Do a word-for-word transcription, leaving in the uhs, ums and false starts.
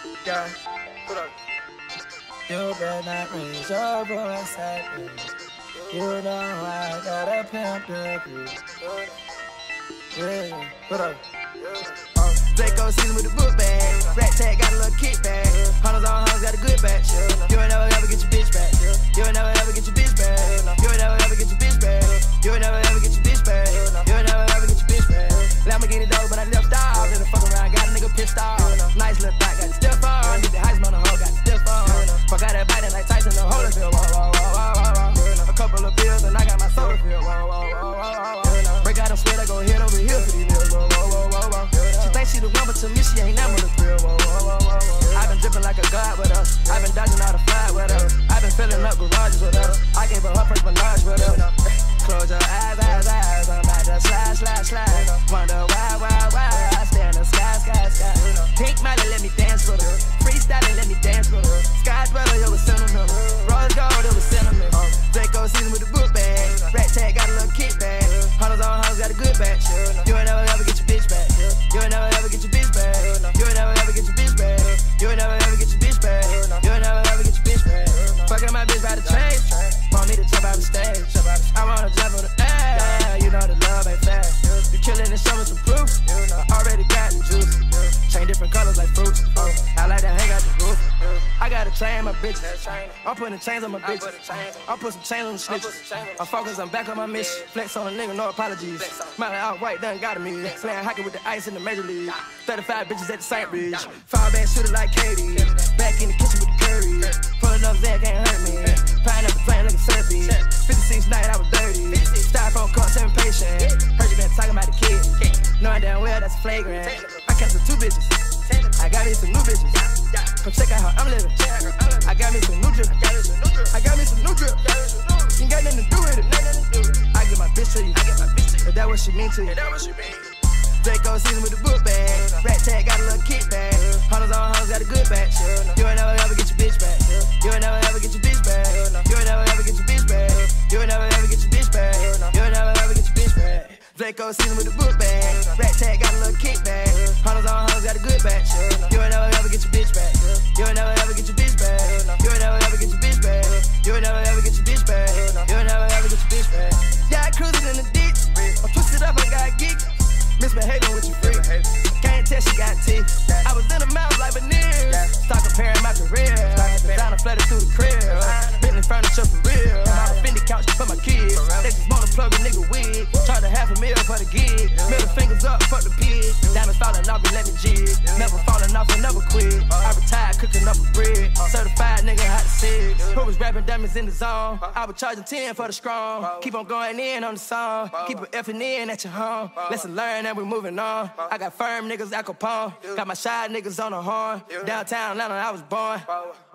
Yeah, put up. You better not raise your voice at me. You know I got a pimp degree. Yeah, Put up. Uh, Draco season with the book bag. Rat tag got a little kickback. Hunters on hunters got a good batch. You ain't never ever get your bitch back. You ain't never ever get your bitch back. You ain't never ever get your bitch back. You ain't never ever get your bitch back. You ain't never ever get your bitch back. Lamborghini dog, but I left off. Then the fuck around, got a nigga pissed off. Nice little thought, got the stiff on. Get the Heisman on the hoe, got the stiff on. Fuck out that biting like Tyson, the Holyfield. Whoa, whoa, whoa, whoa, whoa. A couple of pills and I got my soda filled. Whoa, whoa, whoa, whoa, whoa. Break out them sweat, I go head over heels for these niggas. Whoa, whoa, whoa, whoa, whoa. She think she the one, but to me she ain't never the thrill. Whoa, whoa, whoa, whoa, whoa. I been dripping like a god with her. I been dodging all the fly with her. I been filling up garages with her. I gave her her first menage with her. Close your eyes, eyes, eyes. I'm about to slide, slide, slide. Wonder why, why, why. I stay in the sky, sky, sky. Pink Miley, let me dance with her. Freestyling, let me dance with her. Sky's better, it was sentimental. Rose gold, it was sentiment. Draco season with the book bag. Rat tag got a little kickback. Hunters on hunters got a good batch. You ain't never ever get your bitch back. You ain't never ever get your bitch back. You ain't never ever get your bitch back. You ain't never ever get your bitch back. You ain't never ever get your bitch back. Fucking my bitch by the chain. Want me to jump out the stage. I wanna jump on the air. You know the love ain't fair. You killin' and show me some proof. I already got the juice. Chain different colors like fruits. I like to hang out the roof. I got a chain my bitches. I'm putting chains on my bitches. I'm putting some chains on the snitches. I'm focused, I'm back on my mission. Flex on a nigga, no apologies. Miley out white, done got me. Playing hockey with the ice in the major league. thirty-five bitches at the Saint Bridge. Five back shooter like Katie. Back in the kitchen with the curry. Pulling up Zach can't hurt me. Pineapple playing like a surfy. fifty-six night, I was dirty. Styrofoam cup, seven patient. Heard you been talking about the kid. Knowing damn well that's flagrant. I canceled two bitches. I got me some new bitches. Come check out how I'm living. I got me some new drip. I got me some new drip. You ain't got nothing to do with it. I get my bitch to you. If that what she mean to you. Draco season with the book bag. Rat tag got a little kickback. Hunters on hunters got a good batch. You ain't never ever get your bitch back. You ain't never ever get your bitch back. You ain't never ever get your bitch back. You ain't never ever get your bitch back. You ain't never ever get your bitch back. Draco season with the book bag. Rat tag got a little kickback. Hunters on hunters got a good batch. You ain't never ever get your bitch back. You ain't never ever get your bitch back. You ain't never ever get your bitch back. You ain't never ever get your bitch back. You ain't never ever get your bitch back. Yeah, I cruising in the ditch. I'm twisted up, I got geek. Misbehaving with you free. Can't tell she got teeth. I was in the mouth like veneers. Start comparing my career. Designer flooded through the crib. Bentley furniture for real. My Fendi couch for my kids. They just wanna plug a nigga wig. Charge a half a meal for the gig. Middle fingers up for the pig. Diamonds falling off and let me jig. Never falling off and never quit. I retired cooking up a bread. Certified nigga hot to six. Who was rapping diamonds in the zone? I was charging ten for the strong. Keep on going in on the song. Keep it effing in at your home. Lesson learned and we moving on. I got firm niggas, Al Capone. Got my shy niggas on the horn. Downtown Atlanta, I was born.